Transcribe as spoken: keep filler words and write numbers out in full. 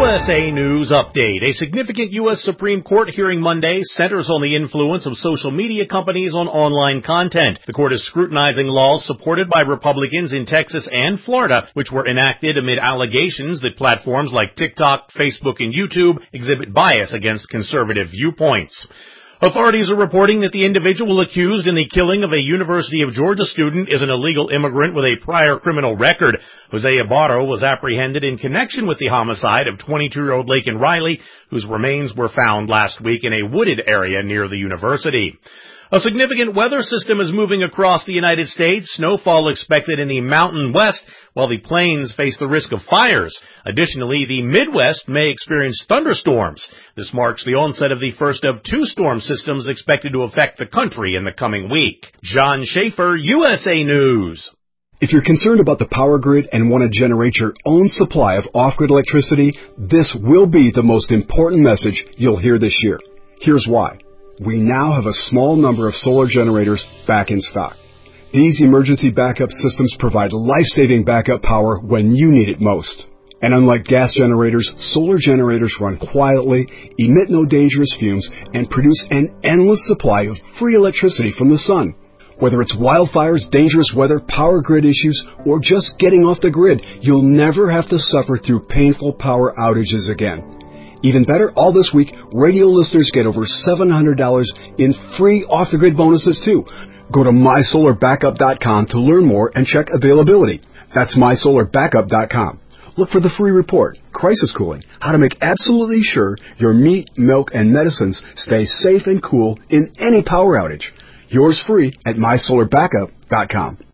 S A News Update. A significant U S Supreme Court hearing Monday centers on the influence of social media companies on online content. The court is scrutinizing laws supported by Republicans in Texas and Florida, which were enacted amid allegations that platforms like TikTok, Facebook, and YouTube exhibit bias against conservative viewpoints. Authorities are reporting that the individual accused in the killing of a University of Georgia student is an illegal immigrant with a prior criminal record. Jose Ibarro was apprehended in connection with the homicide of twenty-two-year-old Laken Riley, whose remains were found last week in a wooded area near the university. A significant weather system is moving across the United States. Snowfall expected in the Mountain West, while the plains face the risk of fires. Additionally, the Midwest may experience thunderstorms. This marks the onset of the first of two storm systems expected to affect the country in the coming week. John Schaefer, U S A News. If you're concerned about the power grid and want to generate your own supply of off-grid electricity, this will be the most important message you'll hear this year. Here's why. We now have a small number of solar generators back in stock. These emergency backup systems provide life-saving backup power when you need it most. And unlike gas generators, solar generators run quietly, emit no dangerous fumes, and produce an endless supply of free electricity from the sun. Whether it's wildfires, dangerous weather, power grid issues, or just getting off the grid, you'll never have to suffer through painful power outages again. Even better, all this week, radio listeners get over seven hundred dollars in free off-the-grid bonuses, too. Go to my solar backup dot com to learn more and check availability. That's my solar backup dot com. Look for the free report, Crisis Cooling, how to make absolutely sure your meat, milk, and medicines stay safe and cool in any power outage. Yours free at my solar backup dot com.